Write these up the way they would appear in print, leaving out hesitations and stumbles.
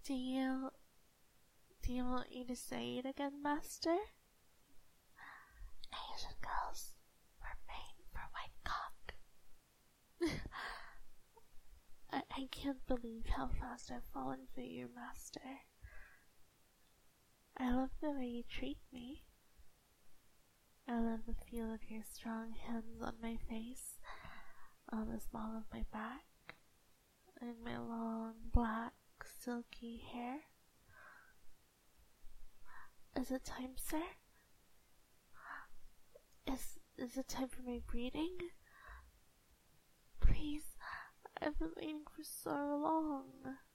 Do you want me to say it again, Master? Asian girls were made for white cock. I can't believe how fast I've fallen for you, Master. I love the way you treat me. I love the feel of your strong hands on my face, on the small of my back, and my long, black, silky hair. Is it time, sir? Is it time for my breeding? Please, I've been waiting for so long.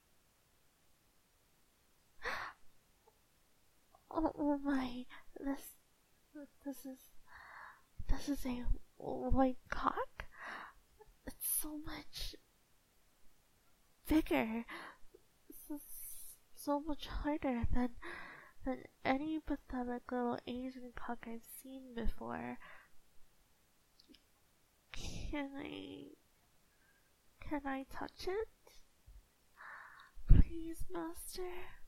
Oh my, this is a white cock? It's so much bigger. This is so much harder than any pathetic little Asian cock I've seen before. Can I touch it? Please, Master?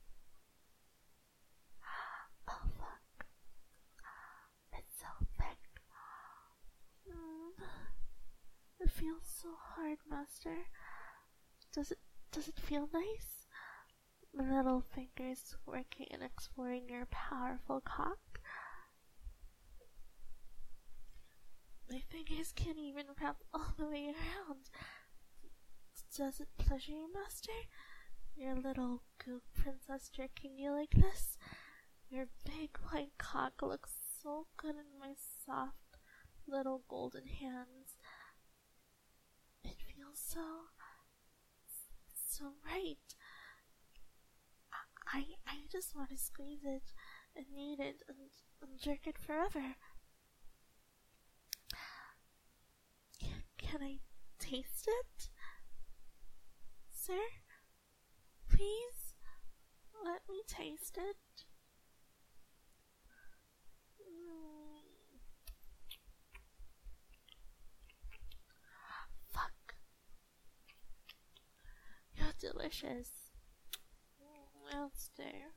Oh fuck. It's so thick. It feels so hard, Master. Does it feel nice? My little fingers working and exploring your powerful cock. My fingers can't even wrap all the way around. Does it pleasure you, Master? Your little goop princess jerking you like this? Your big white cock looks so good in my soft little golden hands. It feels so right. I just want to squeeze it and knead it and jerk it forever. Can I taste it? Sir? Please? Let me taste it. Fuck. You're delicious. I'll stare.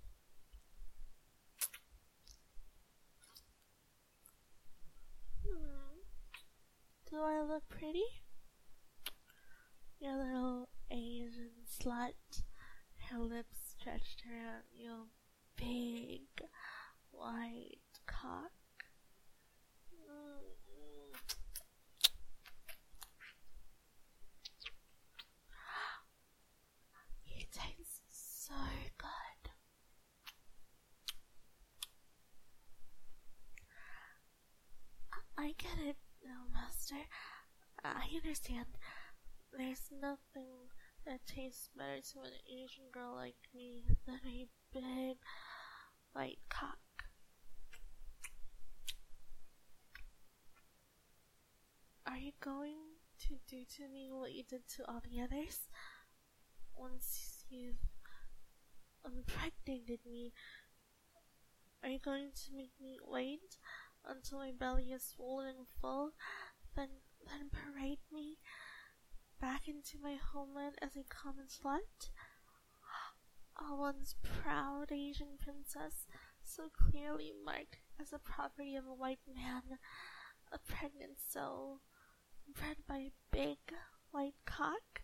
Do I look pretty? You little Asian slut. Her lips stretched around your big white cock. You taste so good. I get it now, Master. I understand. There's nothing that tastes better to an Asian girl like me than a big white cock. Are you going to do to me what you did to all the others? Once you've impregnated me, are you going to make me wait until my belly is swollen and full, then parade me back into my homeland as a common slut? A once proud Asian princess, so clearly marked as the property of a white man, a pregnant soul, bred by a big white cock?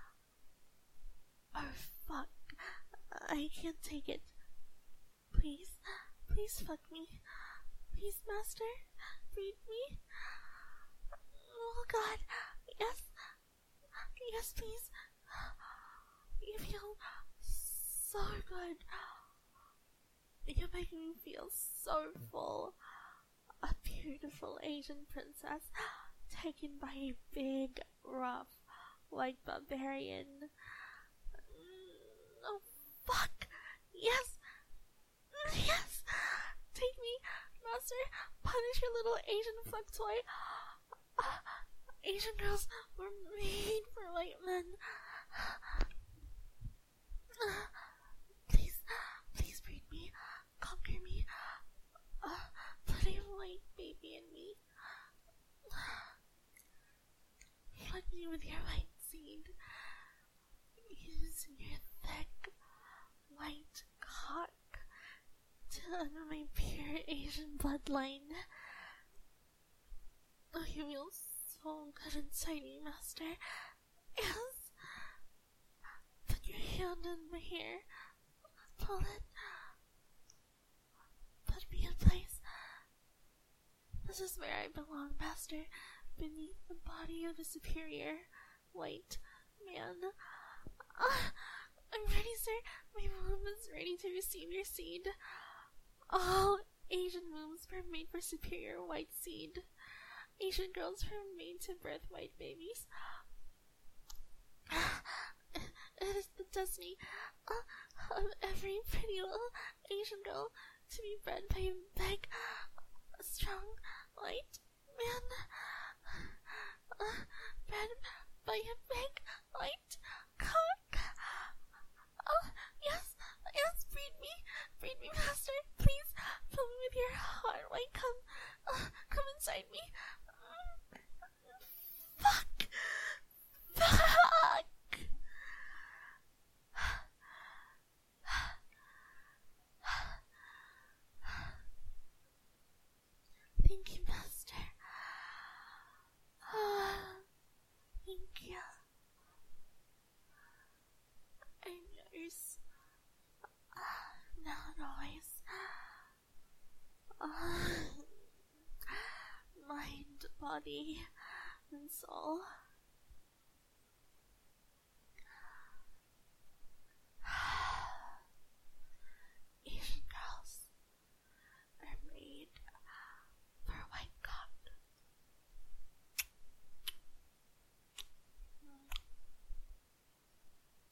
Oh fuck, I can't take it. Please fuck me. Please, Master, breed me. Oh god, yes please. You feel so good. You make me feel so full. A beautiful Asian princess taken by a big, rough, white barbarian. Oh fuck, yes. Take me, Master. Punish your little Asian fuck toy. Asian girls were made for white men. Please breed me. Conquer me. Put a white baby in me. Flood me with your white seed. Use your thick, under my pure Asian bloodline. Oh, you feel so good inside me, Master. Yes. Put your hand in my hair. Pull it. Put me in place. This is where I belong, Master. Beneath the body of a superior white man. I'm ready, sir. My womb is ready to receive your seed. All Asian wombs were made for superior white seed. Asian girls were made to birth white babies. It is the destiny of every pretty little Asian girl to be bred by a big, strong, white man. Bred by a big, white cock. Oh, yes, breed me, Master. Please, fill me with your hot white come inside me. Fuck! Thank you, Master. Thank you. I'm yours. Now and always. Mind, body, and soul.